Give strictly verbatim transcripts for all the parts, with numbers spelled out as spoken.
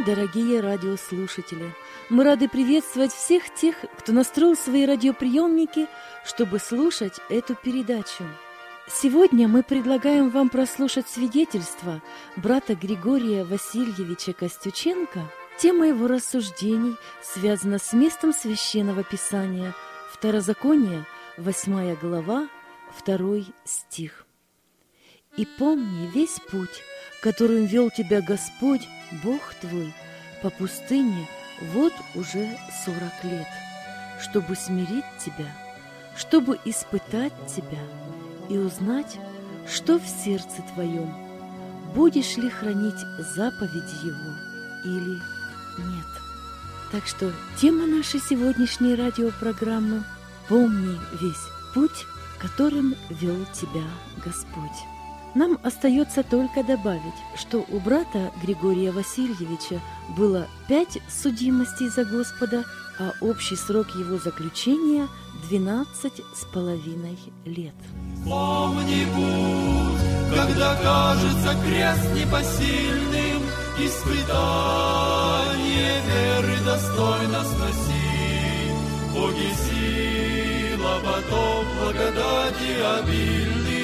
день, дорогие радиослушатели! Мы рады приветствовать всех тех, кто настроил свои радиоприемники, чтобы слушать эту передачу. Сегодня мы предлагаем вам прослушать свидетельство брата Григория Васильевича Костюченко. Тема его рассуждений связана с местом Священного Писания, Второзаконие, восьмая глава, второй стих. «И помни весь путь, которым вел тебя Господь, Бог твой, по пустыне вот уже сорок лет, чтобы смирить тебя, чтобы испытать тебя и узнать, что в сердце твоем, будешь ли хранить заповеди Его или нет». Так что тема нашей сегодняшней радиопрограммы «Помни весь путь, которым вел тебя Господь». Нам остается только добавить, что у брата Григория Васильевича было пять судимостей за Господа, а общий срок его заключения – двенадцать с половиной лет. Помни путь, когда кажется крест непосильным, испытание веры достойно сноси. Боги сила, потом благодати обильный.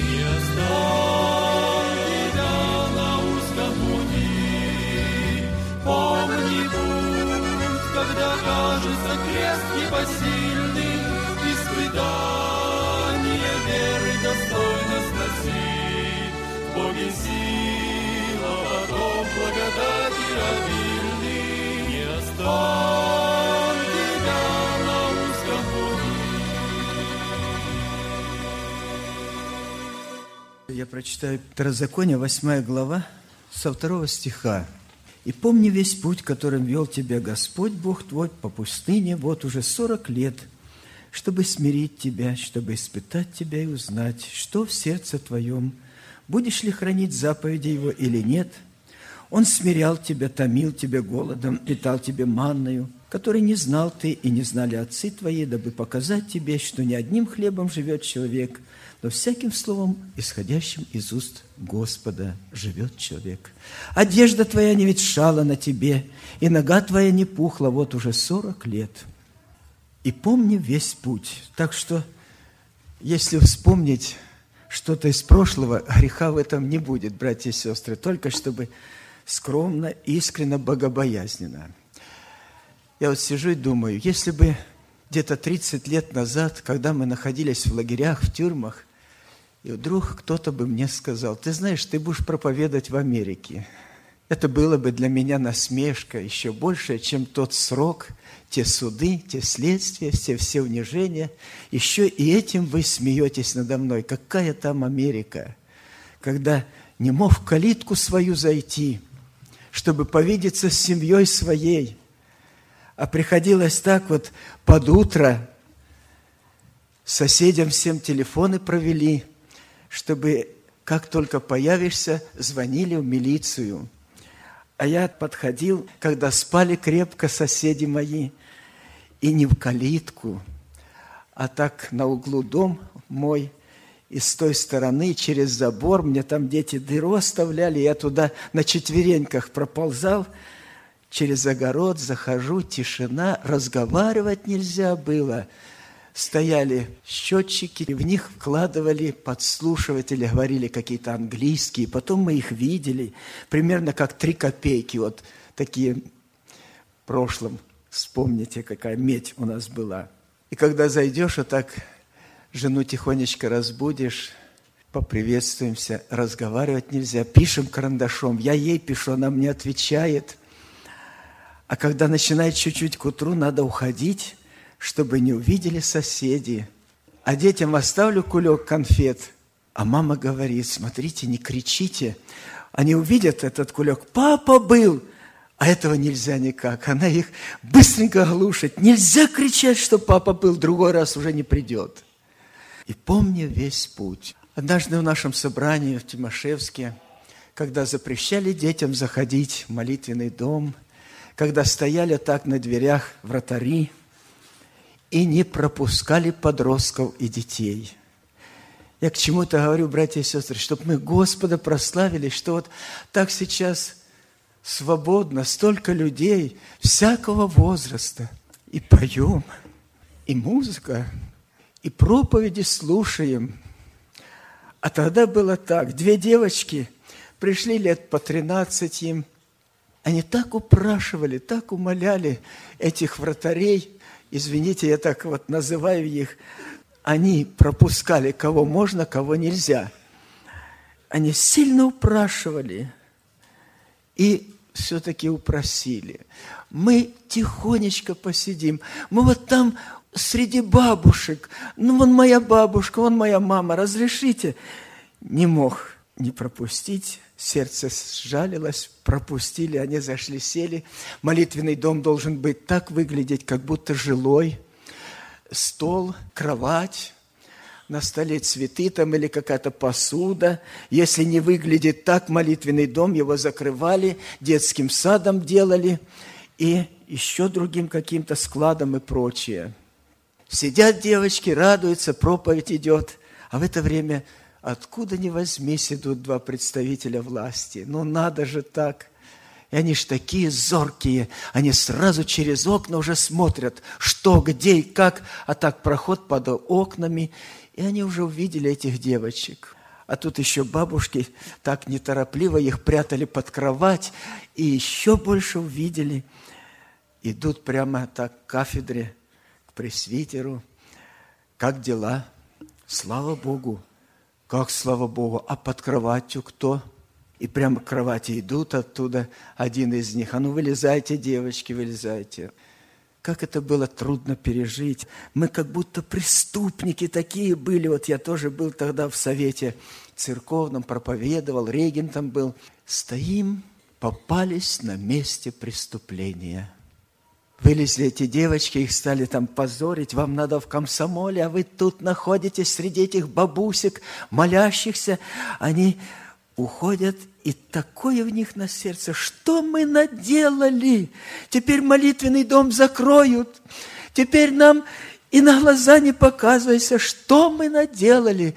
Тебя на узком пути. Помни путь, когда кажется крест непосильным, испытание веры достойно сносить. Боги сила, потом благодати обильный. Не оставь тебя на узком пути. Я прочитаю Второзаконие, восьмая глава, со второго стиха. «И помни весь путь, которым вел тебя Господь, Бог твой, по пустыне вот уже сорок лет, чтобы смирить тебя, чтобы испытать тебя и узнать, что в сердце твоем, будешь ли хранить заповеди Его или нет. Он смирял тебя, томил тебя голодом, питал тебя манною, которой не знал ты и не знали отцы твои, дабы показать тебе, что не одним хлебом живет человек, но всяким словом, исходящим из уст Господа, живет человек. Одежда твоя не ветшала на тебе, и нога твоя не пухла вот уже сорок лет. И помни весь путь». Так что, если вспомнить что-то из прошлого, греха в этом не будет, братья и сестры, только чтобы скромно, искренно, богобоязненно. Я вот сижу и думаю, если бы где-то тридцать лет назад, когда мы находились в лагерях, в тюрьмах, и вдруг кто-то бы мне сказал: ты знаешь, ты будешь проповедовать в Америке. Это было бы для меня насмешка еще большая, чем тот срок, те суды, те следствия, все, все унижения. Еще и этим вы смеетесь надо мной. Какая там Америка, когда не мог в калитку свою зайти, чтобы повидеться с семьей своей, а приходилось так вот под утро соседям всем телефоны провели, чтобы как только появишься, звонили в милицию. А я подходил, когда спали крепко соседи мои, и не в калитку, а так на углу дом мой, и с той стороны через забор, мне там дети дыру оставляли, я туда на четвереньках проползал, через огород захожу, тишина, разговаривать нельзя было. Стояли счетчики, в них вкладывали подслушиватели, говорили какие-то английские. Потом мы их видели, примерно как три копейки, вот такие в прошлом. Вспомните, какая медь у нас была. И когда зайдешь, вот так жену тихонечко разбудишь, поприветствуемся, разговаривать нельзя, пишем карандашом. Я ей пишу, она мне отвечает. А когда начинает чуть-чуть к утру, надо уходить, чтобы не увидели соседи. А детям оставлю кулек конфет. А мама говорит: смотрите, не кричите. Они увидят этот кулек. Папа был! А этого нельзя никак. Она их быстренько глушит. Нельзя кричать, что папа был, другой раз уже не придет. И помни весь путь. Однажды в нашем собрании в Тимошевске, когда запрещали детям заходить в молитвенный дом, когда стояли так на дверях вратари, и не пропускали подростков и детей. Я к чему-то говорю, братья и сестры, чтобы мы Господа прославили, что вот так сейчас свободно, столько людей, всякого возраста. И поем, и музыка, и проповеди слушаем. А тогда было так. Две девочки пришли лет по тринадцать им. Они так упрашивали, так умоляли этих вратарей. Извините, я так вот называю их. Они пропускали, кого можно, кого нельзя. Они сильно упрашивали и все-таки упросили. Мы тихонечко посидим. Мы вот там среди бабушек. Ну, вон моя бабушка, вон моя мама. Разрешите? Не мог не пропустить. Сердце сжалилось, пропустили. Они зашли, сели. Молитвенный дом должен быть так выглядеть, как будто жилой. Стол, кровать. На столе цветы там или какая-то посуда. Если не выглядит так, молитвенный дом, его закрывали, детским садом делали и еще другим каким-то складом и прочее. Сидят девочки, радуются, проповедь идет, а в это время откуда ни возьмись идут два представителя власти. Ну надо же так. И они ж такие зоркие, они сразу через окна уже смотрят, что, где и как, а так проход под окнами, и они уже увидели этих девочек. А тут еще бабушки так неторопливо их прятали под кровать, и еще больше увидели. Идут прямо так к кафедре, к пресвитеру. Как дела? Слава Богу. Как слава Богу? А под кроватью кто? И прямо к кровати идут оттуда один из них. А ну, вылезайте, девочки, вылезайте. Как это было трудно пережить. Мы как будто преступники такие были. Вот я тоже был тогда в совете церковном, проповедовал, регентом был. Стоим, попались на месте преступления. Вылезли эти девочки, их стали там позорить. Вам надо в комсомоле, а вы тут находитесь среди этих бабусек, молящихся. Они уходят, и такое в них на сердце. Что мы наделали? Теперь молитвенный дом закроют. Теперь нам и на глаза не показывайся. Что мы наделали?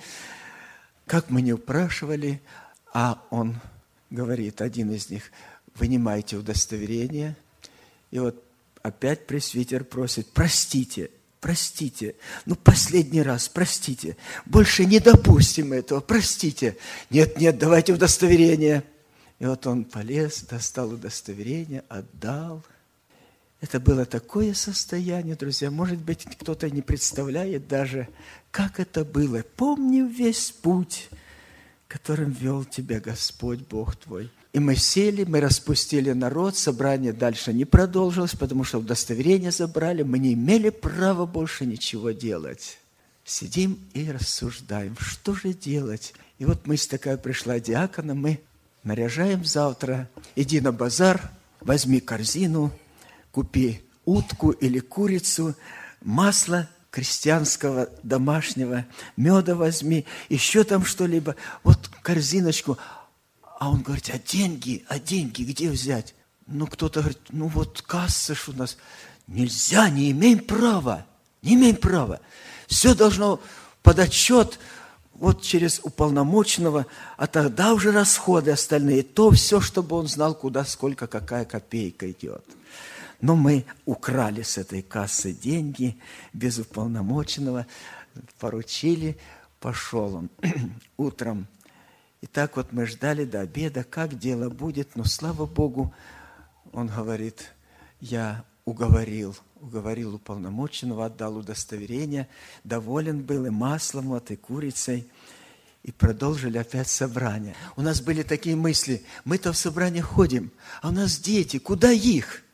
Как мы не упрашивали, а он говорит, один из них, вынимайте удостоверение. И вот опять пресвитер просит, простите, простите, ну последний раз, простите, больше не допустим этого, простите. Нет, нет, давайте удостоверение. И вот он полез, достал удостоверение, отдал. Это было такое состояние, друзья, может быть, кто-то не представляет даже, как это было. Помни весь путь, которым вел тебя Господь Бог твой. И мы сели, мы распустили народ, собрание дальше не продолжилось, потому что удостоверение забрали, мы не имели права больше ничего делать. Сидим и рассуждаем, что же делать? И вот мысль такая пришла диакона, мы наряжаем завтра, иди на базар, возьми корзину, купи утку или курицу, масло крестьянского, домашнего, меда возьми, еще там что-либо, вот корзиночку. А он говорит, а деньги, а деньги где взять? Ну, кто-то говорит, ну вот касса ж у нас. Нельзя, не имеем права, не имеем права. Все должно под отчет вот через уполномоченного, а тогда уже расходы остальные. То все, чтобы он знал, куда, сколько, какая копейка идет. Но мы украли с этой кассы деньги без уполномоченного, поручили, пошел он утром. И так вот мы ждали до обеда, как дело будет. Но, слава Богу, он говорит, я уговорил, уговорил уполномоченного, отдал удостоверение, доволен был и маслом, вот, и курицей. И продолжили опять собрание. У нас были такие мысли, мы-то в собрание ходим, а у нас дети, куда их?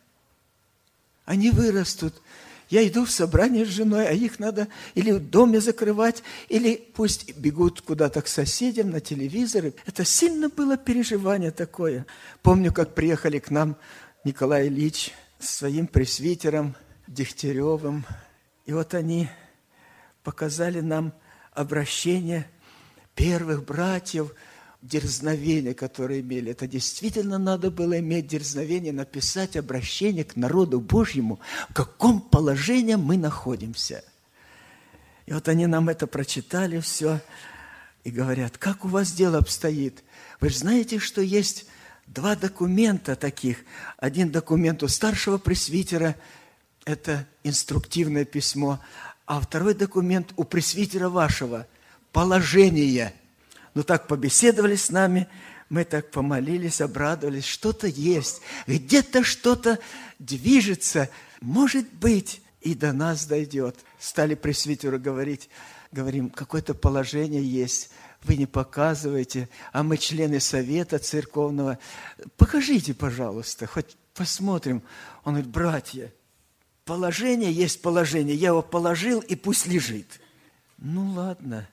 Они вырастут. Я иду в собрание с женой, а их надо или в доме закрывать, или пусть бегут куда-то к соседям на телевизоры. Это сильно было переживание такое. Помню, как приехали к нам Николай Ильич с своим пресвитером Дегтяревым. И вот они показали нам обращение первых братьев, дерзновение, которое имели. Это действительно надо было иметь дерзновение, написать обращение к народу Божьему, в каком положении мы находимся. И вот они нам это прочитали все и говорят, как у вас дело обстоит? Вы же знаете, что есть два документа таких. Один документ у старшего пресвитера – это инструктивное письмо, а второй документ у пресвитера вашего – положение. Ну так побеседовали с нами, мы так помолились, обрадовались, что-то есть, где-то что-то движется, может быть, и до нас дойдет. Стали пресвитеру говорить, говорим, какое-то положение есть, вы не показываете, а мы члены совета церковного. Покажите, пожалуйста, хоть посмотрим. Он говорит, братья, положение есть положение, я его положил, и пусть лежит. Ну, ладно.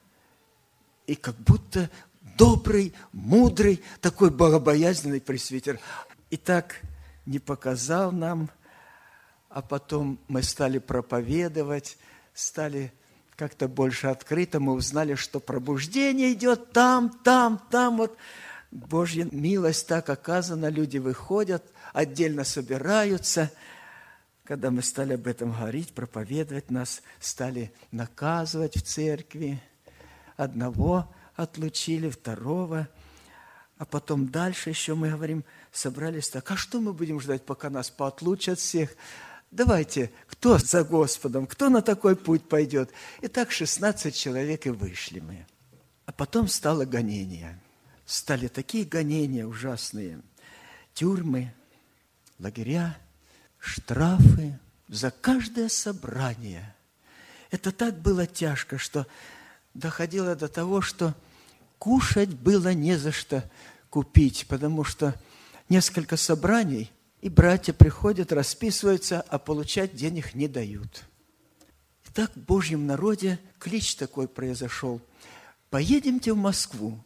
И как будто добрый, мудрый, такой богобоязненный пресвитер. И так не показал нам, а потом мы стали проповедовать, стали как-то больше открыто, мы узнали, что пробуждение идет там, там, там. Вот Божья милость так оказана, люди выходят, отдельно собираются. Когда мы стали об этом говорить, проповедовать, нас стали наказывать в церкви. Одного отлучили, второго. А потом дальше еще мы говорим, собрались так, а что мы будем ждать, пока нас поотлучат всех? Давайте, кто за Господом, кто на такой путь пойдет? И так шестнадцать человек и вышли мы. А потом стало гонение. Стали такие гонения ужасные. Тюрьмы, лагеря, штрафы за каждое собрание. Это так было тяжко, что доходило до того, что кушать было не за что купить, потому что несколько собраний, и братья приходят, расписываются, а получать денег не дают. И так в Божьем народе клич такой произошел. Поедемте в Москву,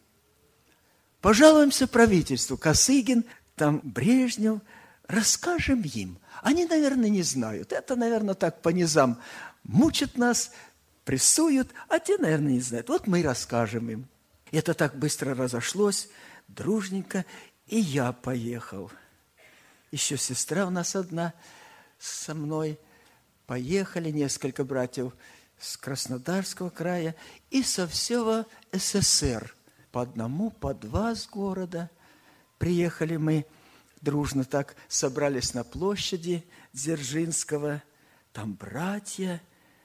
пожалуемся правительству, Косыгин, там Брежнев, расскажем им. Они, наверное, не знают. Это, наверное, так по низам мучат нас, прессуют, а те, наверное, не знают. Вот мы и расскажем им. И это так быстро разошлось, дружненько, и я поехал. Еще сестра у нас одна со мной. Поехали несколько братьев с Краснодарского края и со всего СССР. По одному, по два с города. Приехали мы дружно так, собрались на площади Дзержинского. Там братья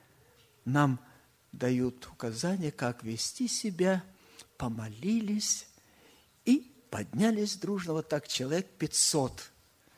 нам дают указания, как вести себя. Помолились и поднялись дружно, вот так, человек пятьсот.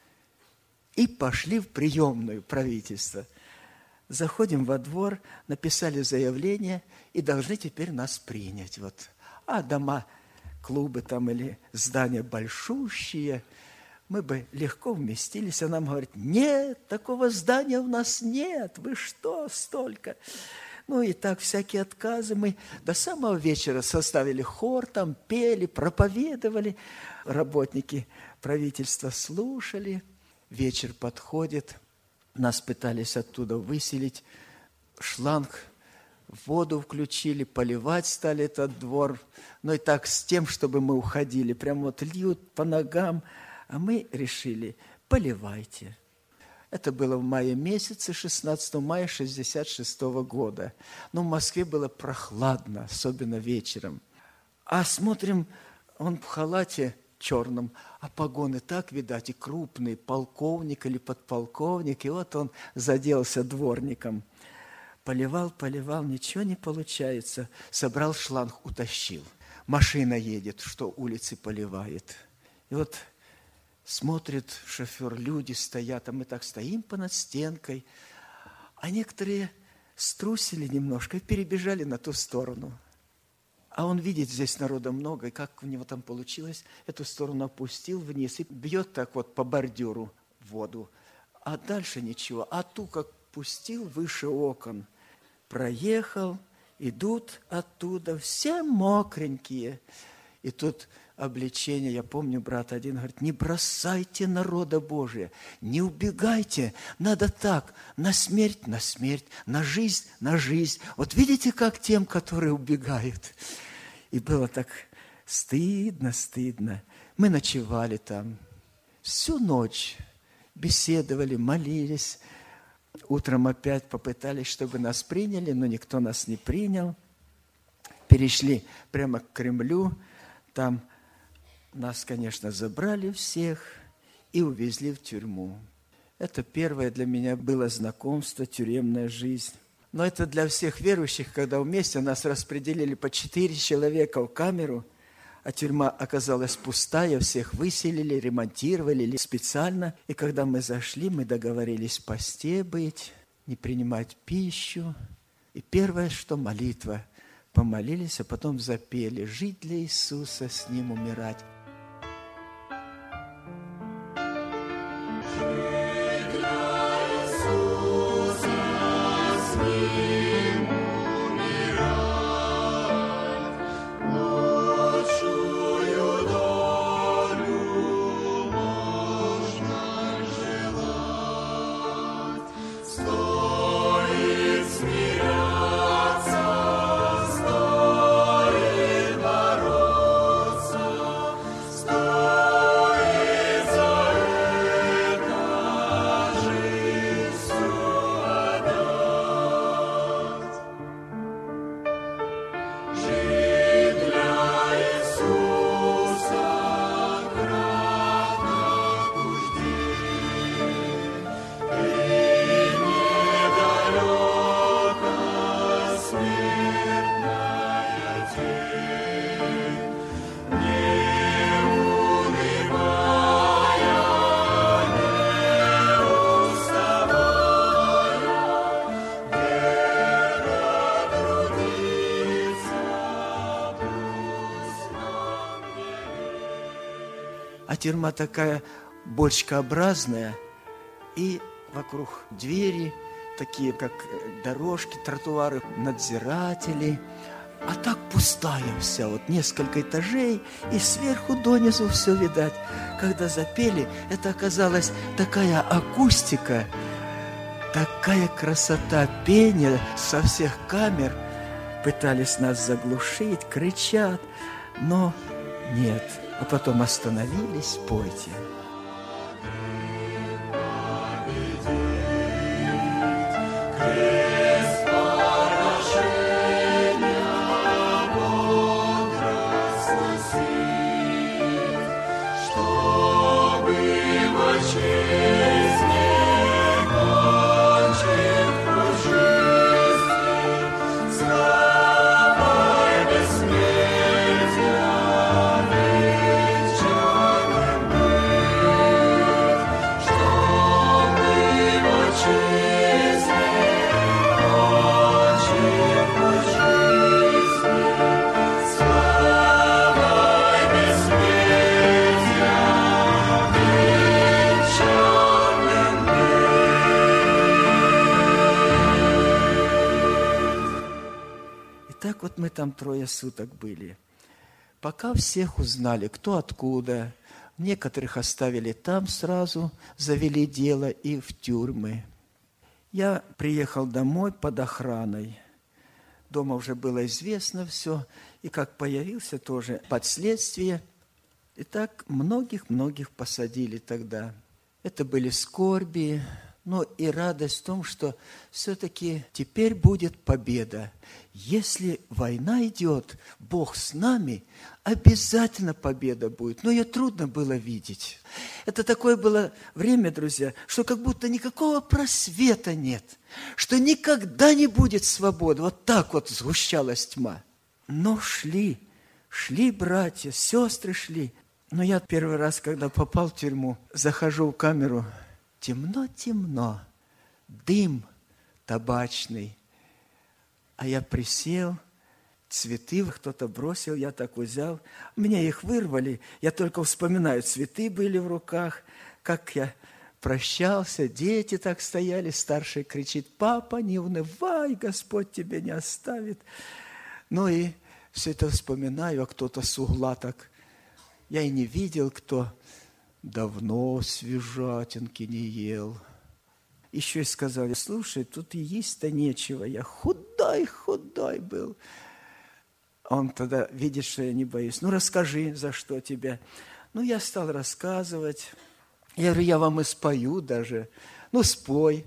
И пошли в приемную правительства. Заходим во двор, написали заявление и должны теперь нас принять. Вот. А дома, клубы там или здания большущие, мы бы легко вместились. А нам говорят, нет, такого здания у нас нет. Вы что, столько? Ну и так всякие отказы. Мы до самого вечера составили хор, там пели, проповедовали. Работники правительства слушали. Вечер подходит, нас пытались оттуда выселить, шланг, воду включили, поливать стали этот двор. Ну и так с тем, чтобы мы уходили. Прям вот льют по ногам, а мы решили, поливайте. Это было в мае месяце, шестнадцатого мая шестьдесят шестого года. Но в Москве было прохладно, особенно вечером. А смотрим, он в халате черном, а погоны так, видать, и крупные, полковник или подполковник. И вот он заделся дворником. Поливал, поливал, ничего не получается. Собрал шланг, утащил. Машина едет, что улицы поливает. И вот смотрит шофер, люди стоят, а мы так стоим понад стенкой. А некоторые струсили немножко и перебежали на ту сторону. А он видит, здесь народа много, и как у него там получилось, эту сторону опустил вниз и бьет так вот по бордюру в воду. А дальше ничего. А ту как пустил выше окон. Проехал, идут оттуда, все мокренькие. И тут обличение, я помню, брат один говорит, не бросайте народа Божия, не убегайте, надо так, на смерть, на смерть, на жизнь, на жизнь. Вот видите, как тем, которые убегают. И было так стыдно, стыдно. Мы ночевали там всю ночь, беседовали, молились. Утром опять попытались, чтобы нас приняли, но никто нас не принял. Перешли прямо к Кремлю, там Нас, конечно, забрали всех и увезли в тюрьму. Это первое для меня было знакомство, тюремная жизнь. Но это для всех верующих, когда вместе нас распределили по четыре человека в камеру, а тюрьма оказалась пустая, всех выселили, ремонтировали специально. И когда мы зашли, мы договорились в посте быть, не принимать пищу. И первое, что молитва. Помолились, а потом запели «Жить для Иисуса, с Ним умирать». А тюрьма такая бочкообразная, и вокруг двери такие, как дорожки, тротуары, надзиратели. А так пустая вся, вот несколько этажей, и сверху донизу все видать. Когда запели, это оказалась такая акустика, такая красота пения со всех камер. Пытались нас заглушить, кричат, но нет. А потом остановились, пойте. Так вот мы там трое суток были. Пока всех узнали, кто откуда. Некоторых оставили там сразу, завели дело и в тюрьмы. Я приехал домой под охраной. Дома уже было известно все. И как появился тоже подследствие. И так многих-многих посадили тогда. Это были скорби, но и радость в том, что все-таки теперь будет победа. Если война идет, Бог с нами, обязательно победа будет. Но ее трудно было видеть. Это такое было время, друзья, что как будто никакого просвета нет, что никогда не будет свободы. Вот так вот сгущалась тьма. Но шли, шли братья, сестры шли. Но я первый раз, когда попал в тюрьму, захожу в камеру, темно-темно, дым табачный. А я присел, цветы кто-то бросил, я так взял. Меня их вырвали, я только вспоминаю, цветы были в руках, как я прощался, дети так стояли, старший кричит: «Папа, не унывай, Господь тебя не оставит». Ну и все это вспоминаю, а кто-то с угла так, я и не видел, кто давно свежатинки не ел. Еще и сказали: слушай, тут и есть-то нечего, я худой-худой был. Он тогда видит, что я не боюсь. Ну, расскажи, за что тебя. Ну, я стал рассказывать. Я говорю, я вам и спою даже. Ну, спой.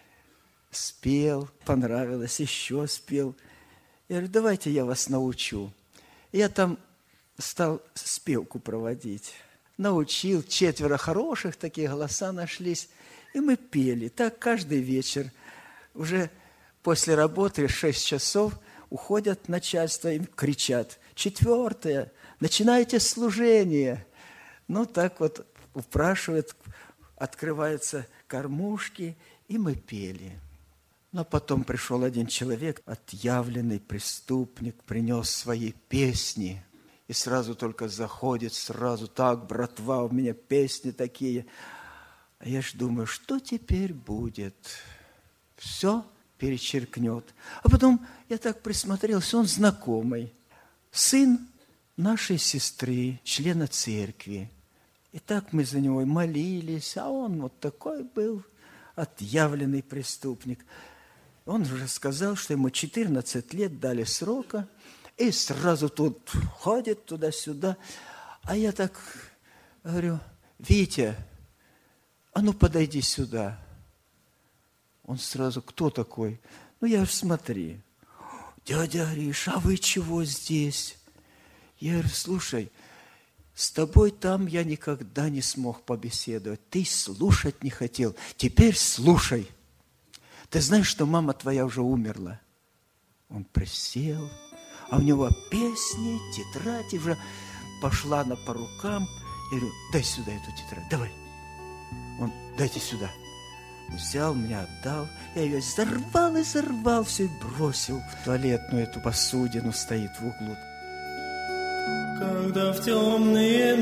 Спел, понравилось, еще спел. Я говорю, давайте я вас научу. Я там стал спевку проводить. Научил, четверо хороших такие голоса нашлись, и мы пели. Так каждый вечер. Уже после работы шесть часов уходят начальство и кричат: четвертое, начинайте служение. Ну, так вот упрашивают, открываются кормушки, и мы пели. Но потом пришел один человек, отъявленный преступник, принес свои песни. И сразу только заходит, сразу так: братва, у меня песни такие. А я ж думаю, что теперь будет? Все перечеркнет. А потом я так присмотрелся, он знакомый. Сын нашей сестры, члена церкви. И так мы за него молились, а он вот такой был отъявленный преступник. Он уже сказал, что ему четырнадцать лет дали срока, и сразу тут ходит туда-сюда. А я так говорю: Витя, а ну подойди сюда. Он сразу: кто такой? Ну, я говорю: смотри. Дядя Гриш, а вы чего здесь? Я говорю: слушай, с тобой там я никогда не смог побеседовать. Ты слушать не хотел. Теперь слушай. Ты знаешь, что мама твоя уже умерла? Он присел, а у него песни, тетрадь уже пошла на по рукам. Я говорю: дай сюда эту тетрадь, давай. Он: дайте сюда. Взял, меня отдал. Я ее зарвал и зарвал, все и бросил в туалетную эту посудину, стоит в углу. Когда в темные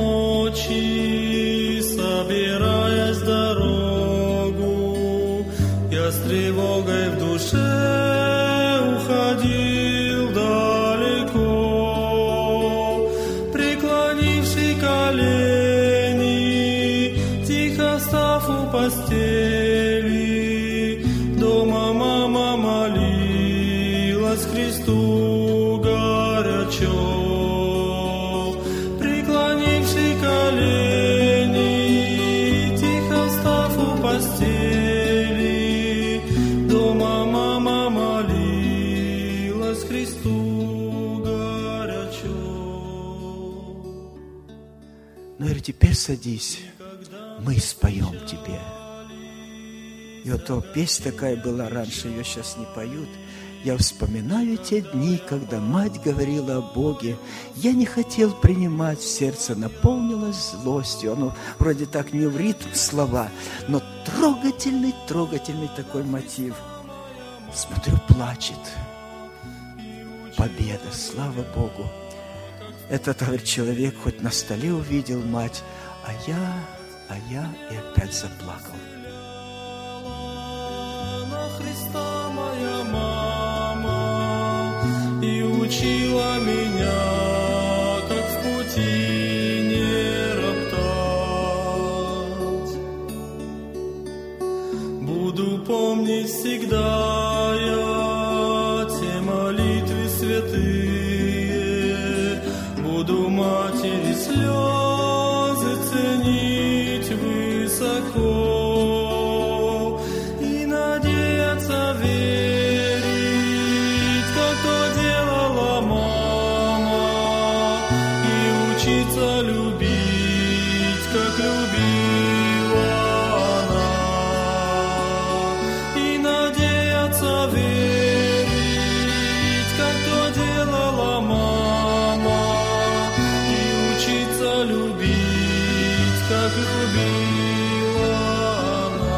ночи, собираясь в дорогу, я с тревогой в душе уходил далеко, преклонивший колени, тихо став у постели, дома мама молилась Христу горячо. Теперь садись, мы споем тебе. И вот то песня такая была раньше, ее сейчас не поют. Я вспоминаю те дни, когда мать говорила о Боге. Я не хотел принимать, сердце наполнилось злостью. Оно вроде так не в ритм слова, но трогательный, трогательный такой мотив. Смотрю, плачет. Победа, слава Богу. Этот, говорит, человек хоть на столе увидел мать, а я, а я и опять заплакал. На Христа моя мама и учила меня, как в пути не роптать. Буду помнить всегда я те молитвы святые. Буду матери слезы ценить высоко и надеяться верить, как то делала мама, и учиться любить, как любила она, и надеяться верить, как то делала мама. Любить, как любила она.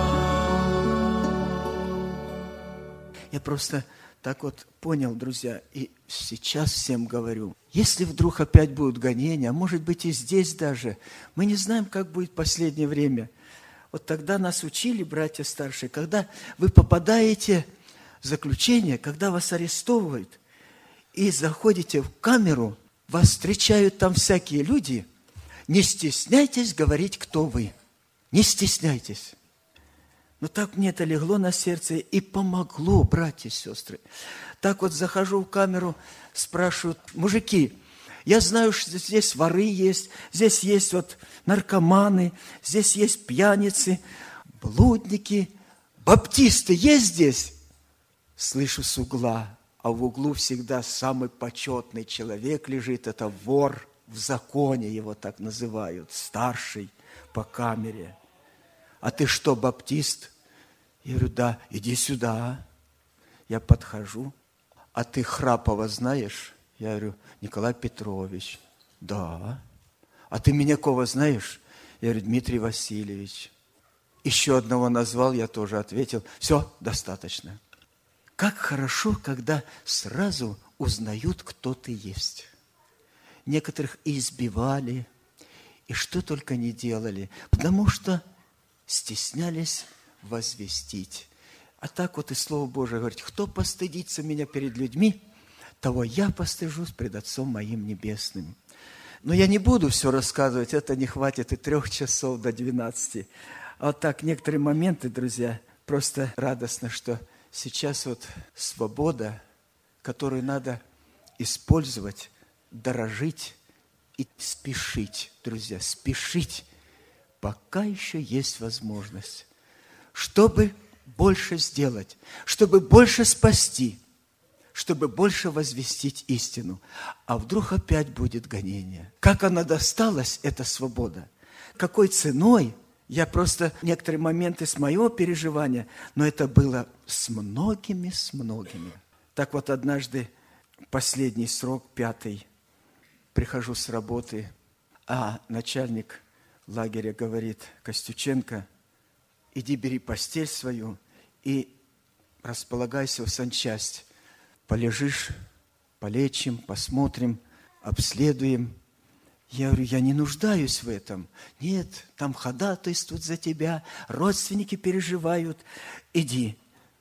Я просто так вот понял, друзья, и сейчас всем говорю, если вдруг опять будут гонения, а может быть и здесь даже, мы не знаем, как будет последнее время. Вот тогда нас учили, братья старшие, когда вы попадаете в заключение, когда вас арестовывают и заходите в камеру, вас встречают там всякие люди. Не стесняйтесь говорить, кто вы. Не стесняйтесь. Но так мне это легло на сердце и помогло, братья и сестры. Так вот захожу в камеру, спрашивают: мужики, я знаю, что здесь воры есть, здесь есть вот наркоманы, здесь есть пьяницы, блудники, баптисты есть здесь? Слышу с угла: а в углу всегда самый почетный человек лежит, это вор в законе, его так называют, старший по камере. А ты что, баптист? Я говорю, да, иди сюда. Я подхожу. А ты Храпова знаешь? Я говорю, Николай Петрович. Да. А ты Минякова знаешь? Я говорю, Дмитрий Васильевич. Еще одного назвал, я тоже ответил. Все, достаточно. Как хорошо, когда сразу узнают, кто ты есть. Некоторых и избивали, и что только не делали, потому что стеснялись возвестить. А так вот и Слово Божие говорит, кто постыдится меня перед людьми, того я постыжусь пред Отцом моим Небесным. Но я не буду все рассказывать, это не хватит и трех часов до двенадцати. А вот так некоторые моменты, друзья, просто радостно, что сейчас вот свобода, которую надо использовать, дорожить и спешить, друзья, спешить, пока еще есть возможность, чтобы больше сделать, чтобы больше спасти, чтобы больше возвестить истину. А вдруг опять будет гонение? Как она досталась, эта свобода? Какой ценой? Я просто некоторые моменты с моего переживания, но это было с многими, с многими. Так вот однажды, последний срок, пятый, прихожу с работы, а начальник лагеря говорит, Костюченко, иди бери постель свою и располагайся в санчасть. Полежишь, полечим, посмотрим, обследуем. Я говорю, я не нуждаюсь в этом. Нет, там ходатайствуют за тебя, родственники переживают. Иди.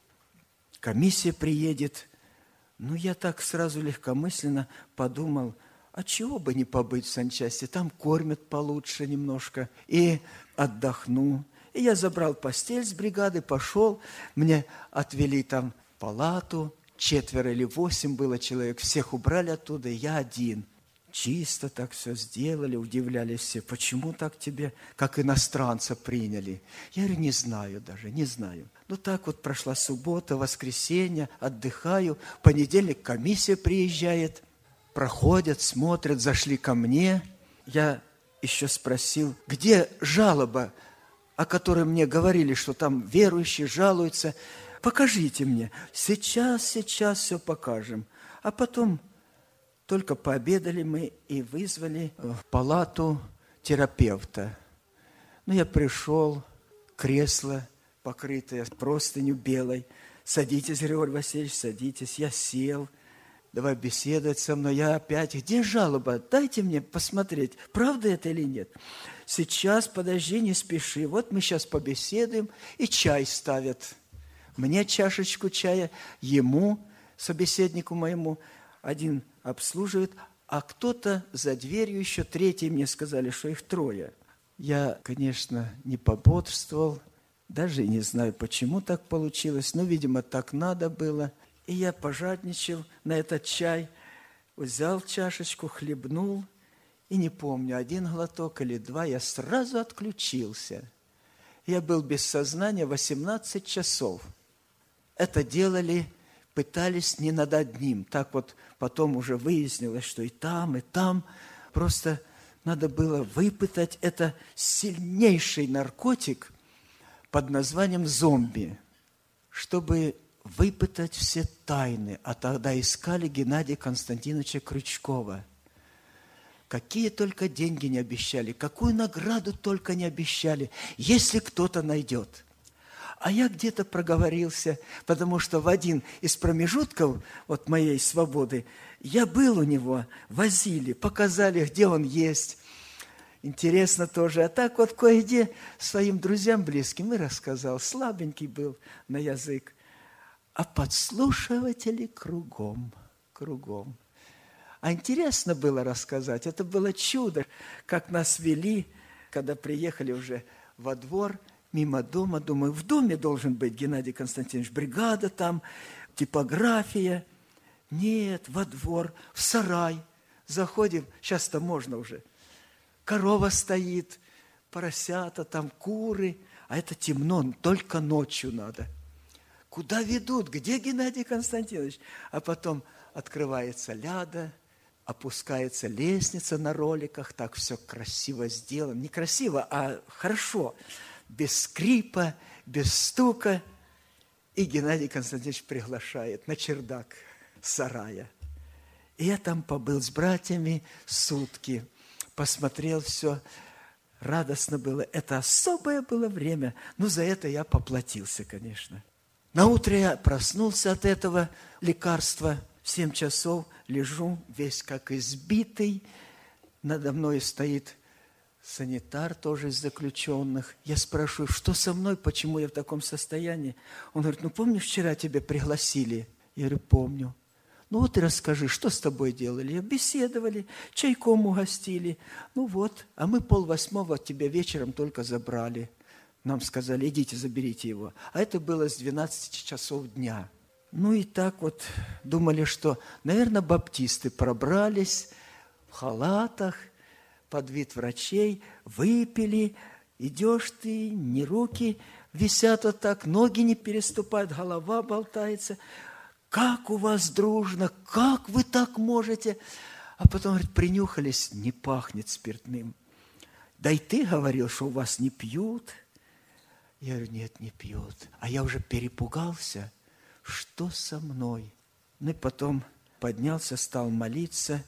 Комиссия приедет. Ну, я так сразу легкомысленно подумал, а чего бы не побыть в санчасти? Там кормят получше немножко. И отдохну. И я забрал постель с бригады, пошел. Мне отвели там палату. Четверо или восемь было человек. Всех убрали оттуда, и я один. Чисто так все сделали, удивлялись все. Почему так тебе, как иностранца, приняли? Я говорю, не знаю даже, не знаю. Ну так вот прошла суббота, воскресенье, отдыхаю. Понедельник комиссия приезжает. Проходят, смотрят, зашли ко мне. Я еще спросил, где жалоба, о которой мне говорили, что там верующие жалуются. Покажите мне. Сейчас, сейчас все покажем. А потом только пообедали мы и вызвали в палату терапевта. Ну, я пришел, кресло покрытое простынью белой. Садитесь, Григорий Васильевич, садитесь. Я сел. Давай беседовать со мной. Я опять, где жалоба? Дайте мне посмотреть, правда это или нет. Сейчас, подожди, не спеши. Вот мы сейчас побеседуем, и чай ставят. Мне чашечку чая, ему, собеседнику моему, один обслуживает, а кто-то за дверью еще, третий, мне сказали, что их трое. Я, конечно, не пободрствовал, даже и не знаю, почему так получилось, но, видимо, так надо было. И я пожадничал на этот чай, взял чашечку, хлебнул, и не помню, один глоток или два, я сразу отключился. Я был без сознания восемнадцать часов. Это делали, пытались не над одним. Так вот потом уже выяснилось, что и там, и там. Просто надо было выпытать. Это сильнейший наркотик под названием зомби, чтобы выпытать все тайны. А тогда искали Геннадия Константиновича Крючкова. Какие только деньги не обещали, какую награду только не обещали, если кто-то найдет. А я где-то проговорился, потому что в один из промежутков вот моей свободы я был у него, возили, показали, где он есть. Интересно тоже. А так вот кое-где своим друзьям близким и рассказал. Слабенький был на язык. А подслушиватели кругом, кругом. А интересно было рассказать. Это было чудо, как нас вели, когда приехали уже во двор, мимо дома. Думаю, в доме должен быть Геннадий Константинович, бригада там, типография. Нет, во двор, в сарай. Заходим, сейчас-то можно уже. Корова стоит, поросята там, куры. А это темно, только ночью надо. куда ведут, где Геннадий Константинович? А потом открывается ляда, опускается лестница на роликах, так все красиво сделано. Не красиво, а хорошо, без скрипа, без стука. И Геннадий Константинович приглашает на чердак сарая. И я там побыл с братьями сутки, посмотрел все, радостно было. Это особое было время, но за это я поплатился, конечно. Наутро я проснулся от этого лекарства, в семь часов лежу, весь как избитый, надо мной стоит санитар тоже из заключенных. Я спрашиваю, что со мной, почему я в таком состоянии? Он говорит, ну помнишь, вчера тебя пригласили? Я говорю, помню. Ну вот и расскажи, что с тобой делали? Беседовали, чайком угостили. Ну вот, а мы полвосьмого тебя вечером только забрали. Нам сказали, идите, заберите его. А это было с двенадцати часов дня. Ну и так вот думали, что, наверное, баптисты пробрались в халатах, под вид врачей, выпили, идешь ты, не руки висят вот так, ноги не переступают, голова болтается. Как у вас дружно, как вы так можете? А потом, говорит, принюхались, не пахнет спиртным. Да и ты говорил, что у вас не пьют. Я говорю, нет, не пьют. А я уже перепугался, что со мной? Ну и потом поднялся, стал молиться,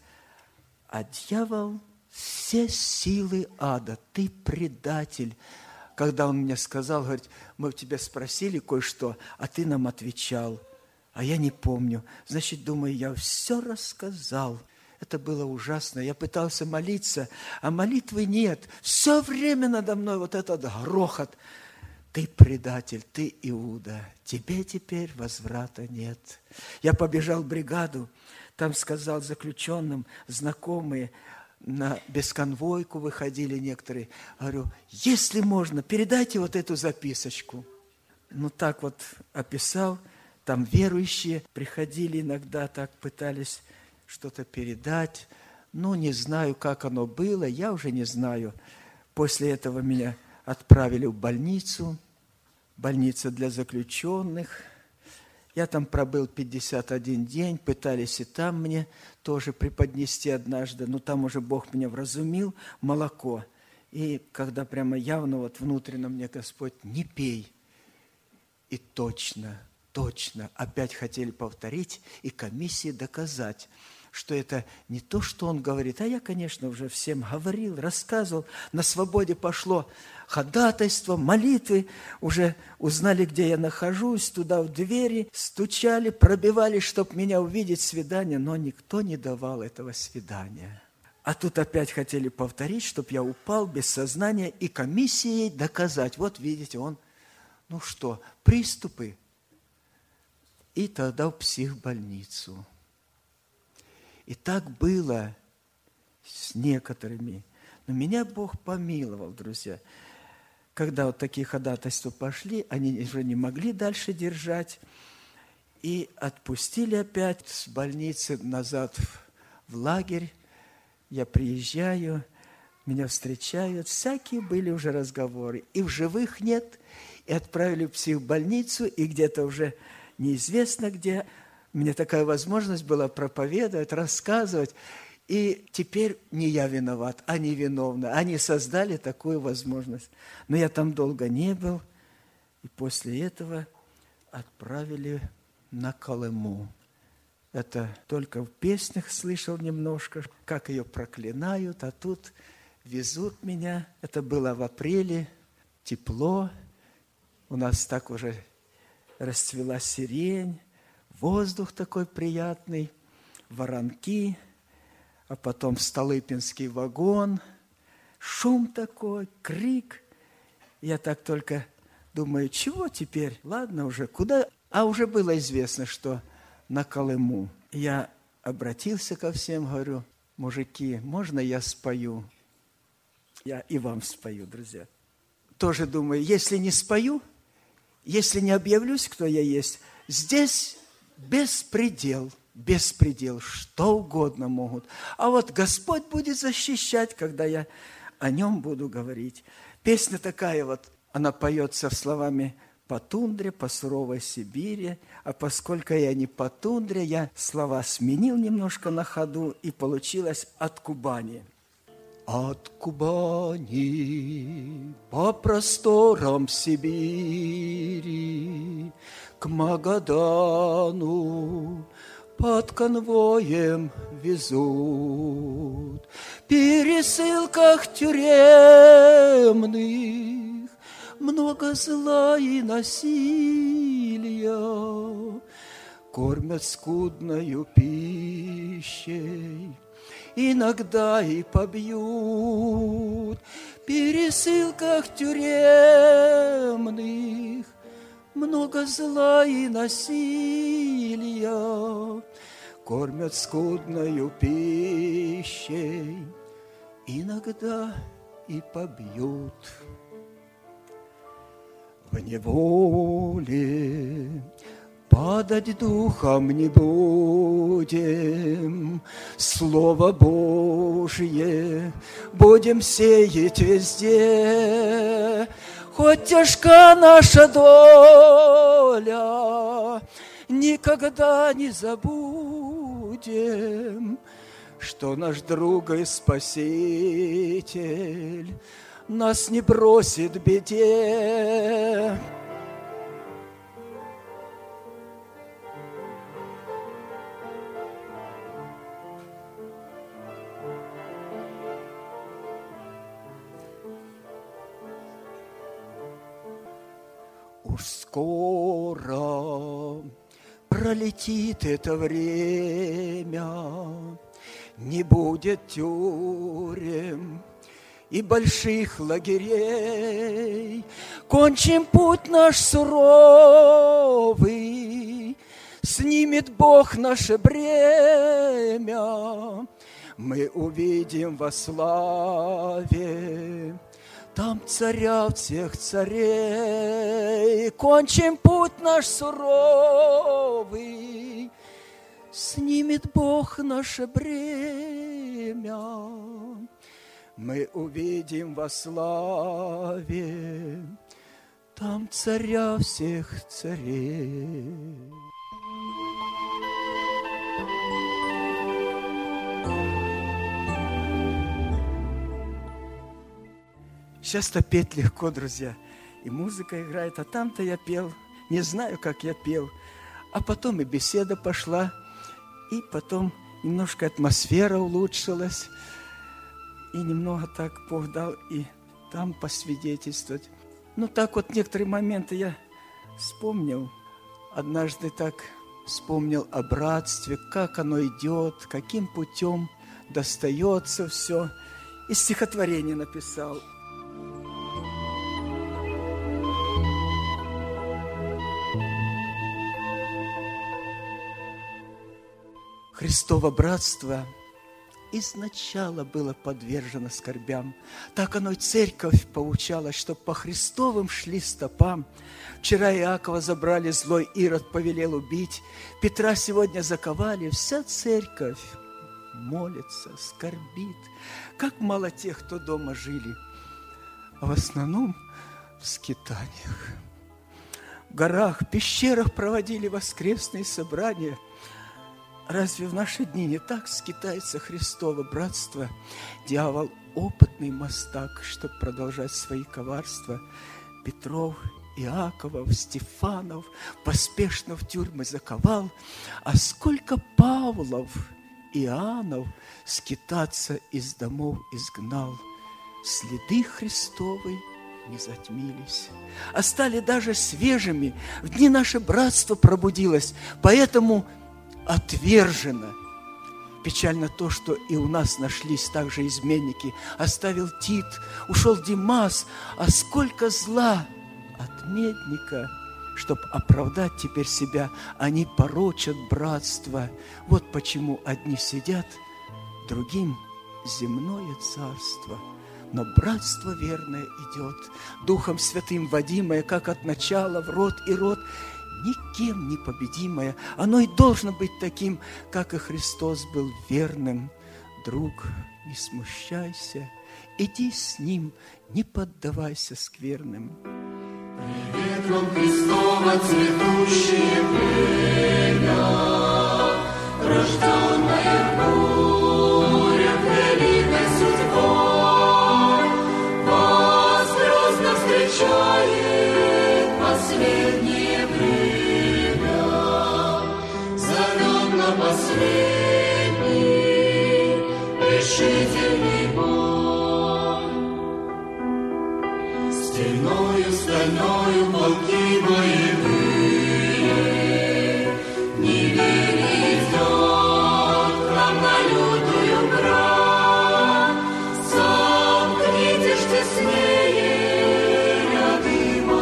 а дьявол... Все силы ада, ты предатель. Когда он мне сказал, говорит, мы в тебя спросили кое-что, а ты нам отвечал, а я не помню. Значит, думаю, я все рассказал. Это было ужасно. Я пытался молиться, а молитвы нет. Все время надо мной вот этот грохот. Ты предатель, ты Иуда. Тебе теперь возврата нет. Я побежал в бригаду, там сказал заключенным, знакомые, на бесконвойку выходили некоторые. Говорю, если можно, передайте вот эту записочку. Ну, так вот описал. Там верующие приходили иногда, так пытались что-то передать. Ну, не знаю, как оно было, я уже не знаю. После этого меня отправили в больницу. Больница для заключенных. Я там пробыл пятьдесят один день, пытались и там мне тоже преподнести однажды, но там уже Бог меня вразумил, молоко. И когда прямо явно вот внутренно мне Господь, не пей. И точно, точно, опять хотели повторить и комиссии доказать, что это не то, что он говорит, а я, конечно, уже всем говорил, рассказывал, на свободе пошло ходатайство, молитвы, уже узнали, где я нахожусь, туда в двери, стучали, пробивали, чтобы меня увидеть, свидание, но никто не давал этого свидания. А тут опять хотели повторить, чтобы я упал без сознания и комиссией доказать. Вот видите, он, ну что, приступы, и тогда в психбольницу. И так было с некоторыми. Но меня Бог помиловал, друзья. Когда вот такие ходатайства пошли, они уже не могли дальше держать. И отпустили опять с больницы назад в лагерь. Я приезжаю, меня встречают. Всякие были уже разговоры. И в живых нет. И отправили в психбольницу, и где-то уже неизвестно где. Мне такая возможность была проповедовать, рассказывать. И теперь не я виноват, они виновны. Они создали такую возможность. Но я там долго не был. И после этого отправили на Колыму. Это только в песнях слышал немножко, как ее проклинают. А тут везут меня. Это было в апреле, тепло. У нас так уже расцвела сирень. Воздух такой приятный, воронки, а потом Столыпинский вагон, шум такой, крик. Я так только думаю, чего теперь? Ладно уже, куда? А уже было известно, что на Колыму. Я обратился ко всем, говорю, мужики, можно я спою? Я и вам спою, друзья. Тоже думаю, если не спою, если не объявлюсь, кто я есть, здесь... Беспредел, беспредел, что угодно могут. А вот Господь будет защищать, когда я о нем буду говорить. Песня такая вот, она поется словами по тундре, по суровой Сибири. А поскольку я не по тундре, я слова сменил немножко на ходу, и получилось «от Кубани». От Кубани по просторам Сибири к Магадану под конвоем везут. В пересылках тюремных много зла и насилия, кормят скудною пищей, иногда и побьют. В пересылках тюремных много зла и насилия, кормят скудною пищей, иногда и побьют. В неволе падать духом не будем, Слово Божие будем сеять везде. Хоть тяжка наша доля, никогда не забудем, что наш друг и Спаситель нас не бросит в беде. Уж скоро пролетит это время, не будет тюрем и больших лагерей. Кончим путь наш суровый, снимет Бог наше бремя. Мы увидим во славе там царя всех царей. Кончим путь наш суровый, снимет Бог наше бремя. Мы увидим во славе там царя всех царей. Сейчас-то петь легко, друзья. И музыка играет, а там-то я пел. Не знаю, как я пел. А потом и беседа пошла, и потом немножко атмосфера улучшилась. И немного так Бог дал и там посвидетельствовать. Ну, так вот некоторые моменты я вспомнил. Однажды так вспомнил о братстве, как оно идет, каким путем достается все. И стихотворение написал. Христово братство изначало было подвержено скорбям. Так оно и церковь поучала, чтоб по Христовым шли стопам. Вчера Иакова забрали, злой Ирод повелел убить. Петра сегодня заковали, вся церковь молится, скорбит. Как мало тех, кто дома жили, а в основном в скитаниях. В горах, в пещерах проводили воскресные собрания. Разве в наши дни не так скитается Христово братство? Дьявол – опытный мастак, чтобы продолжать свои коварства. Петров, Иаковов, Стефанов поспешно в тюрьмы заковал, а сколько Павлов, Иоаннов скитаться из домов изгнал. Следы Христовы не затмились, а стали даже свежими. В дни наше братство пробудилось, поэтому отвержено. Печально то, что и у нас нашлись также изменники. Оставил Тит, ушел Димас, а сколько зла от медника, чтоб оправдать теперь себя, они порочат братство. Вот почему одни сидят, другим земное царство. Но братство верное идет, Духом Святым водимое, как от начала в род и род, никем не победимое. Оно и должно быть таким, как и Христос был верным. Друг, не смущайся, иди с Ним, не поддавайся скверным. Привет жертвам Христова цветущие племя, рожденное в бурях великой судьбой, вас грозно встречает последнее время, зовет на последний решительный бой. Стеною стальною полки боевые, неверие идет к нам на лютую брань. Сомкните ж теснее ряды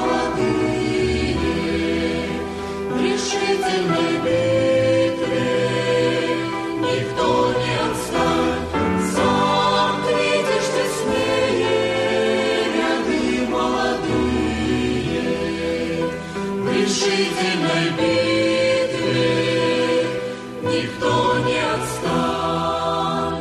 молодые, в решительной битве никто не отстань. Сомкните ж теснее ряды молодые, в решительной битве никто не отстань.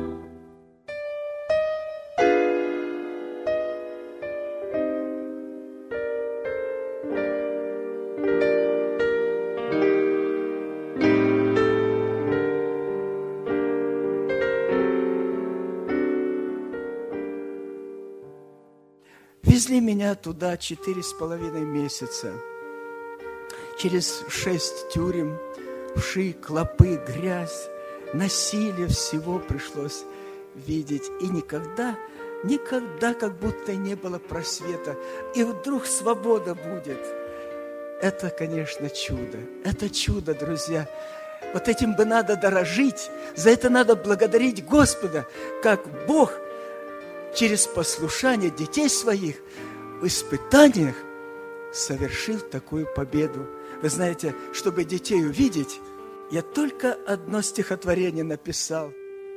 Везли меня туда четыре с половиной месяца. Через шесть тюрем, вши, клопы, грязь, насилие всего пришлось видеть. И никогда, никогда как будто не было просвета. И вдруг свобода будет. Это, конечно, чудо. Это чудо, друзья. Вот этим бы надо дорожить. За это надо благодарить Господа, как Бог через послушание детей своих в испытаниях совершил такую победу. Вы знаете, чтобы детей увидеть, я только одно стихотворение написал.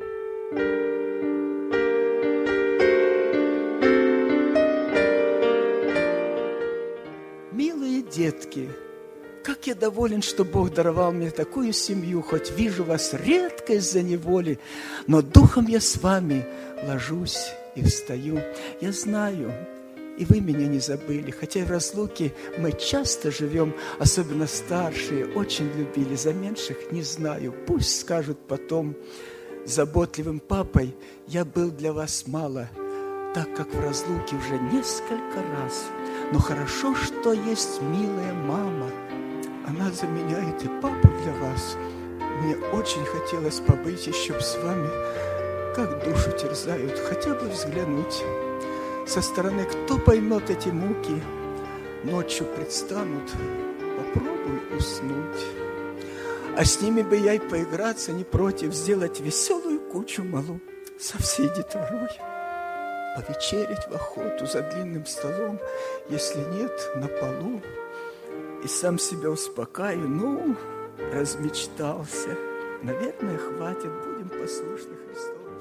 Милые детки, как я доволен, что Бог даровал мне такую семью, хоть вижу вас редко из-за неволи, но духом я с вами ложусь и встаю. Я знаю, и вы меня не забыли, хотя и в разлуке мы часто живем, особенно старшие, очень любили, за меньших не знаю. Пусть скажут потом, заботливым папой я был для вас мало, так как в разлуке уже несколько раз. Но хорошо, что есть милая мама, она заменяет и папу для вас. Мне очень хотелось побыть еще с вами, как душу терзают, хотя бы взглянуть. Со стороны кто поймет эти муки, ночью предстанут, попробуй уснуть. А с ними бы я и поиграться не против, сделать веселую кучу малу со всей детворой. Повечерить в охоту за длинным столом, если нет, на полу. И сам себя успокаиваю, ну, размечтался. Наверное, хватит, будем послушны Христовым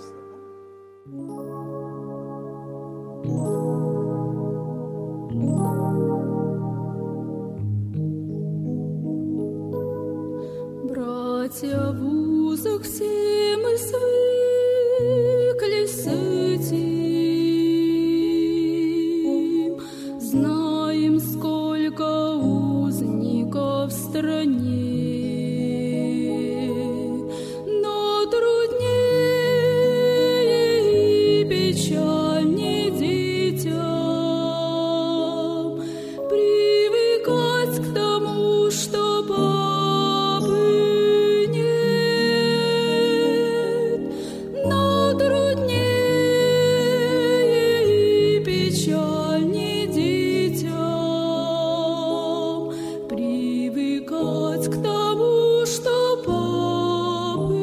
словам. Братья, в узах все мы свыклись с этим, знаем, сколько узников в стране. Но труднее и печальнее детям привыкать к тому, что папы нет. Но труднее и печальнее детям привыкать к тому, что папы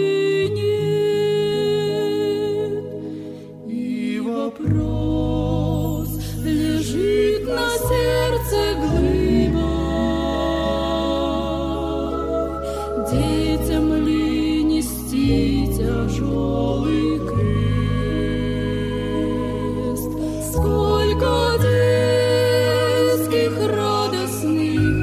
нет. И вопрос лежит на сердце глыбой, детям ли нести тяжелый крест? Сколько детских радостных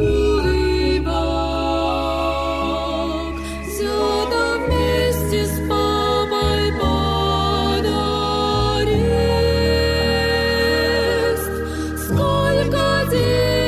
улыбок взято вместе с папой под арест. Сколько детских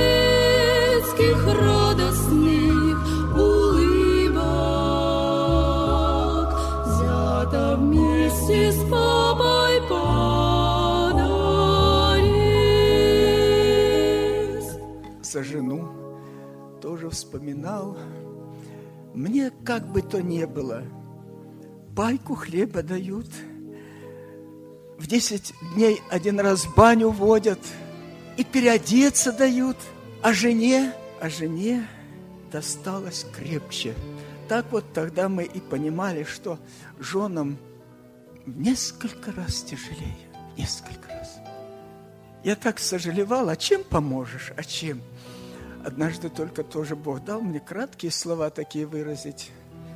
за жену, тоже вспоминал. Мне как бы то ни было, пайку хлеба дают, в десять дней один раз в баню водят и переодеться дают, а жене, а жене досталось крепче. Так вот тогда мы и понимали, что женам в несколько раз тяжелее, в несколько раз. Я так сожалевал, а чем поможешь, а чем? Однажды только тоже Бог дал мне краткие слова такие выразить.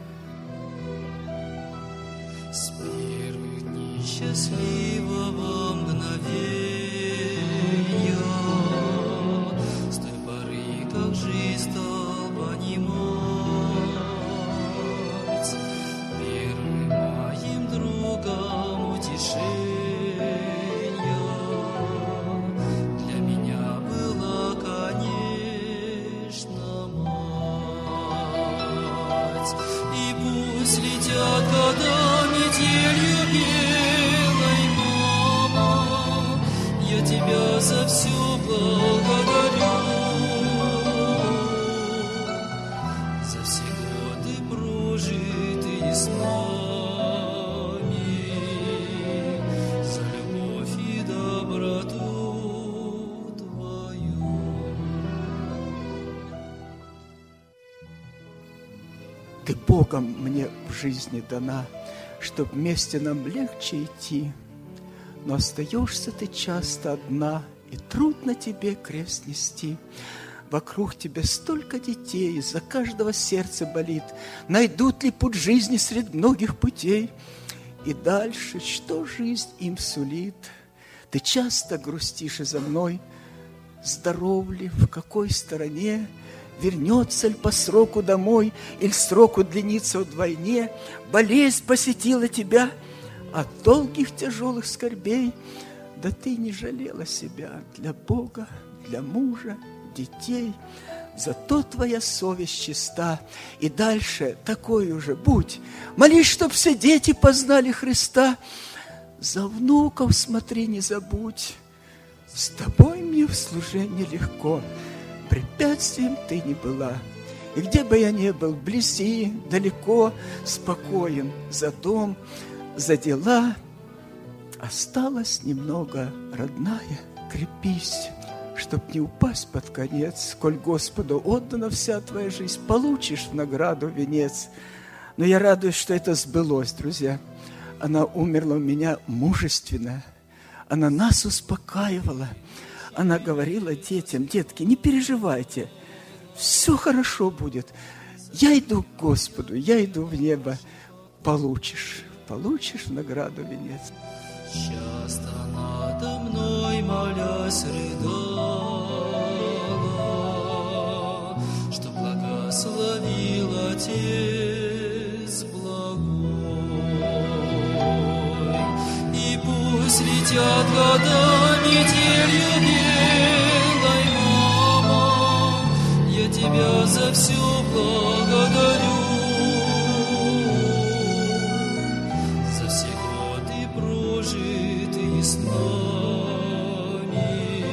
С первых дней счастливого мгновения, с той поры, как жизнь стал понимать, первым моим другом утешения для меня была, конечно, мать. И пусть летят года метелью белой, мама, я тебя за все благодарю, за все годы прожитые с нами, за любовь и доброту твою. Ты Богом мне в жизни дана, чтоб вместе нам легче идти. Но остаешься ты часто одна, и трудно тебе крест нести. Вокруг тебя столько детей, за каждого сердце болит. Найдут ли путь жизни среди многих путей? И дальше, что жизнь им сулит? Ты часто грустишь и за мной. Здоров ли, в какой стороне? Вернется ли по сроку домой, или сроку длинится вдвойне? Болезнь посетила тебя от долгих тяжелых скорбей. Да ты не жалела себя для Бога, для мужа, детей. Зато твоя совесть чиста. И дальше такой уже будь. Молись, чтоб все дети познали Христа. За внуков смотри, не забудь. С тобой мне в служении легко. Препятствием ты не была. И где бы я ни был, вблизи, далеко, спокоен за дом, за дела. Осталось немного, родная, крепись, чтоб не упасть под конец. Коль Господу отдана вся твоя жизнь, получишь в награду венец. Но я радуюсь, что это сбылось, друзья. Она умерла у меня мужественно. Она нас успокаивала. Она говорила детям: детки, не переживайте, все хорошо будет. Я иду к Господу, я иду в небо. Получишь, получишь в награду венец. Часто надо мной, молясь, рыдала, что благословил Отец благой. И пусть летят года метелью белой, мама, я тебя за все благодарю. За все годы прожитые с нами,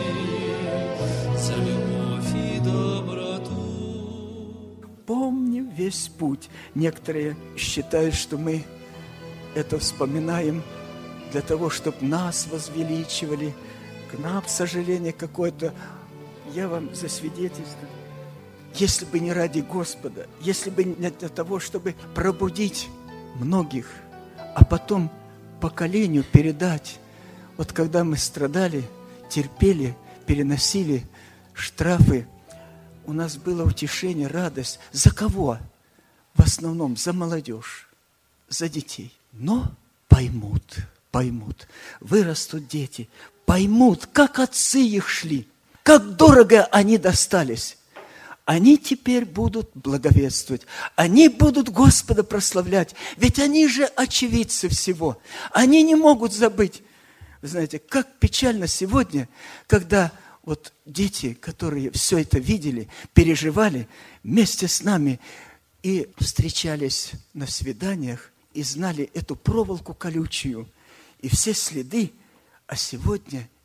за любовь и доброту. Помним весь путь. Некоторые считают, что мы это вспоминаем для того, чтобы нас возвеличивали. К нам, к сожалению, какое-то... Я вам засвидетельствую. Если бы не ради Господа, если бы не для того, чтобы пробудить многих, а потом поколению передать. Вот когда мы страдали, терпели, переносили штрафы, у нас было утешение, радость. За кого? В основном за молодежь, за детей. Но поймут, поймут. Вырастут дети, поймут, как отцы их шли, как дорого они достались. Они теперь будут благовествовать. Они будут Господа прославлять. Ведь они же очевидцы всего. Они не могут забыть. Вы знаете, как печально сегодня, когда вот дети, которые все это видели, переживали вместе с нами и встречались на свиданиях, и знали эту проволоку колючую, и все следы, а сегодня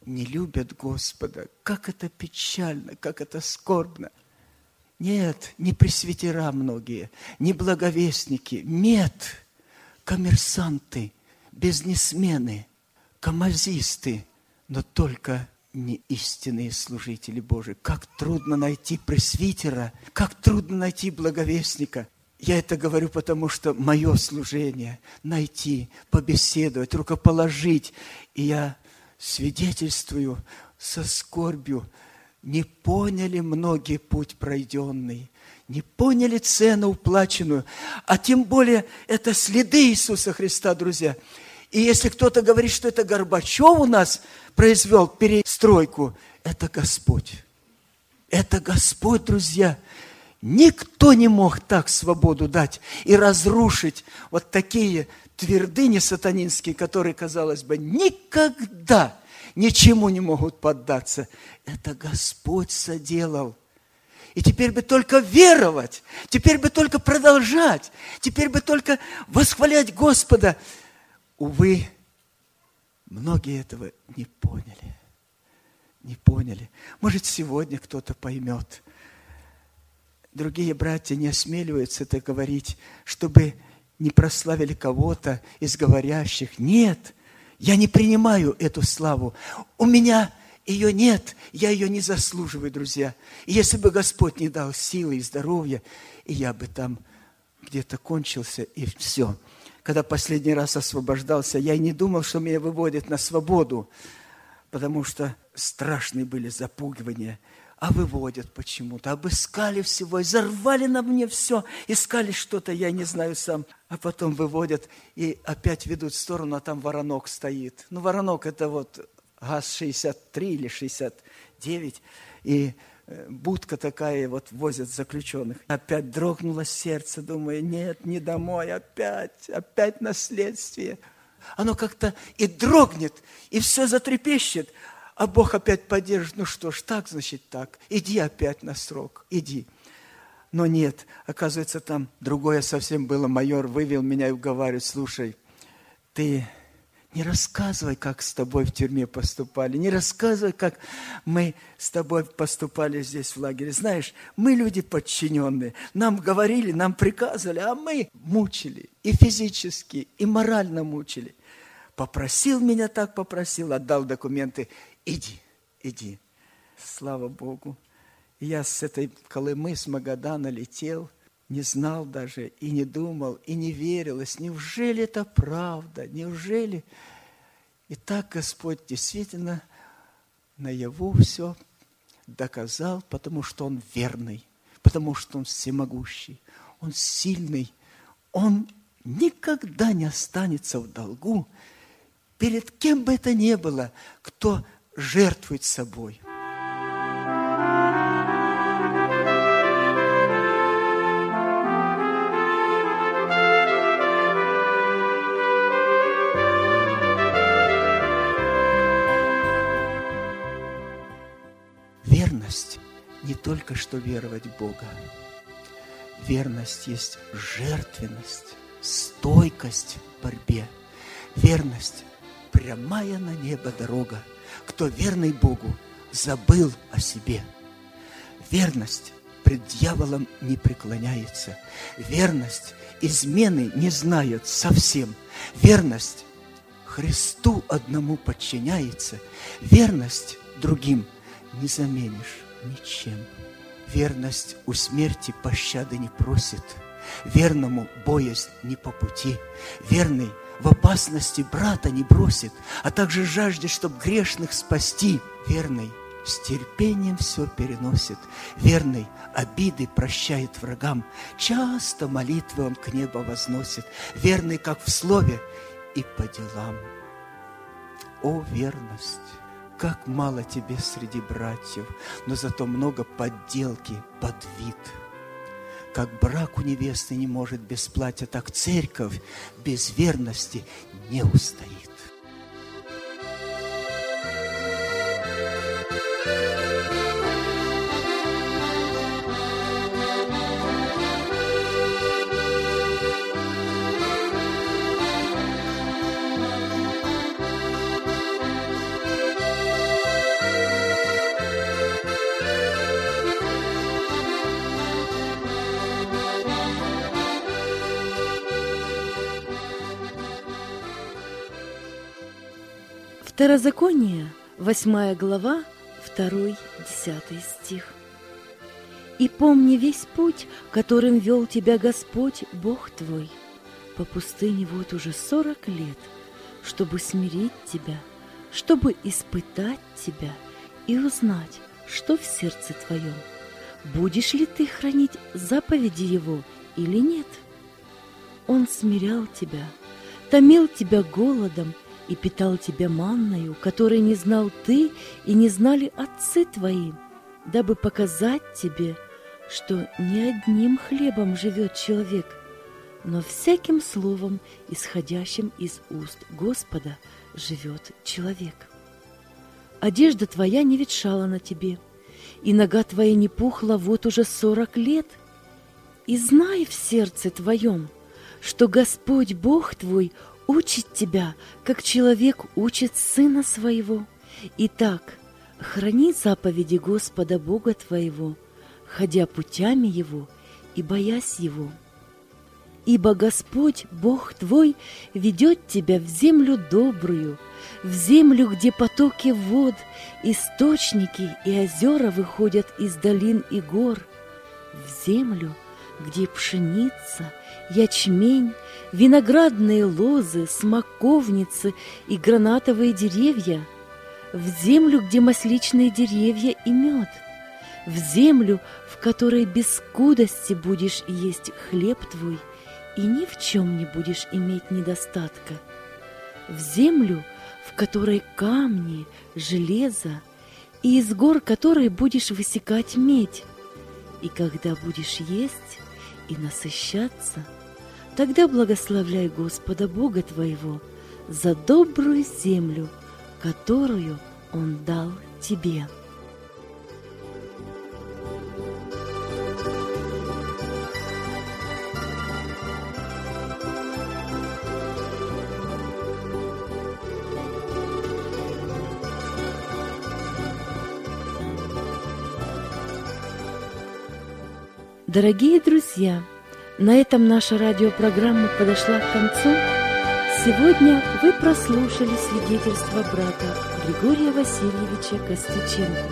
не любят Господа. Как это печально, как это скорбно. Нет, не пресвитера многие, не благовестники. Нет, коммерсанты, бизнесмены, камазисты, но только не истинные служители Божии. Как трудно найти пресвитера, как трудно найти благовестника. Я это говорю, потому что мое служение – найти, побеседовать, рукоположить. И я свидетельствую со скорбью. Не поняли многие путь пройденный, не поняли цену уплаченную, а тем более это следы Иисуса Христа, друзья. И если кто-то говорит, что это Горбачев у нас произвел перестройку, это Господь. Это Господь, друзья. Никто не мог так свободу дать и разрушить вот такие твердыни сатанинские, которые, казалось бы, никогда ничему не могут поддаться. Это Господь соделал. И теперь бы только веровать, теперь бы только продолжать, теперь бы только восхвалять Господа. Увы, многие этого не поняли. Не поняли. Может, сегодня кто-то поймет. Другие братья не осмеливаются это говорить, чтобы не прославили кого-то из говорящих. Нет, я не принимаю эту славу. У меня ее нет, я ее не заслуживаю, друзья. И если бы Господь не дал силы и здоровья, и я бы там где-то кончился, и все. Когда последний раз освобождался, я и не думал, что меня выводят на свободу, потому что страшные были запугивания. А выводят почему-то, обыскали всего, и зарвали на мне все, искали что-то, я не знаю сам. А потом выводят и опять ведут в сторону, а там воронок стоит. Ну, воронок – это вот ГАЗ шестьдесят три или шестьдесят девять, и будка такая, вот возят заключенных. Опять дрогнуло сердце, думаю, нет, не домой, опять, опять на следствие. Оно как-то и дрогнет, и все затрепещет. А Бог опять поддержит. Ну что ж, так, значит, так. Иди опять на срок, иди. Но нет, оказывается, там другое совсем было. Майор вывел меня и уговаривает, слушай, ты не рассказывай, как с тобой в тюрьме поступали. Не рассказывай, как мы с тобой поступали здесь в лагере. Знаешь, мы люди подчиненные. Нам говорили, нам приказывали, а мы мучили. И физически, и морально мучили. Попросил меня так, попросил, отдал документы. Иди, иди. Слава Богу. И я с этой Колымы, с Магадана летел, не знал даже, и не думал, и не верилось. Неужели это правда? Неужели? И так Господь действительно наяву все доказал, потому что Он верный, потому что Он всемогущий, Он сильный, Он никогда не останется в долгу перед кем бы это ни было, кто жертвует собой. Верность не только что веровать в Бога. Верность есть жертвенность, стойкость в борьбе. Верность – прямая на небо дорога. Кто верный Богу, забыл о себе. Верность пред дьяволом не преклоняется. Верность измены не знает совсем. Верность Христу одному подчиняется. Верность другим не заменишь ничем. Верность у смерти пощады не просит. Верному боязнь не по пути. Верный в опасности брата не бросит, а также жаждет, чтоб грешных спасти. Верный с терпением все переносит. Верный обиды прощает врагам. Часто молитвы он к небу возносит. Верный как в слове и по делам. О, верность! Как мало тебе среди братьев, но зато много подделки под вид. Как брак у невесты не может без платья, так церковь без верности не устоит. Второзаконие, восьмая глава, второй, десятый стих. «И помни весь путь, которым вел тебя Господь, Бог твой, по пустыне вот уже сорок лет, чтобы смирить тебя, чтобы испытать тебя и узнать, что в сердце твоем, будешь ли ты хранить заповеди Его или нет. Он смирял тебя, томил тебя голодом и питал тебя манною, которой не знал ты и не знали отцы твои, дабы показать тебе, что не одним хлебом живет человек, но всяким словом, исходящим из уст Господа, живет человек. Одежда твоя не ветшала на тебе, и нога твоя не пухла вот уже сорок лет. И знай в сердце твоем, что Господь Бог твой учит тебя, как человек учит сына своего. Итак, храни заповеди Господа Бога твоего, ходя путями Его и боясь Его. Ибо Господь Бог твой ведет тебя в землю добрую, в землю, где потоки вод, источники и озера выходят из долин и гор, в землю, где пшеница, ячмень, виноградные лозы, смоковницы и гранатовые деревья, в землю, где масличные деревья и мед, в землю, в которой без скудости будешь есть хлеб твой и ни в чем не будешь иметь недостатка, в землю, в которой камни, железо, и из гор которой будешь высекать медь. И когда будешь есть и насыщаться, тогда благословляй Господа Бога твоего за добрую землю, которую Он дал тебе». Дорогие друзья, на этом наша радиопрограмма подошла к концу. Сегодня вы прослушали свидетельство брата Григория Васильевича Костюченко.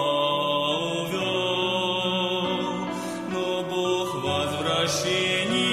возвращение.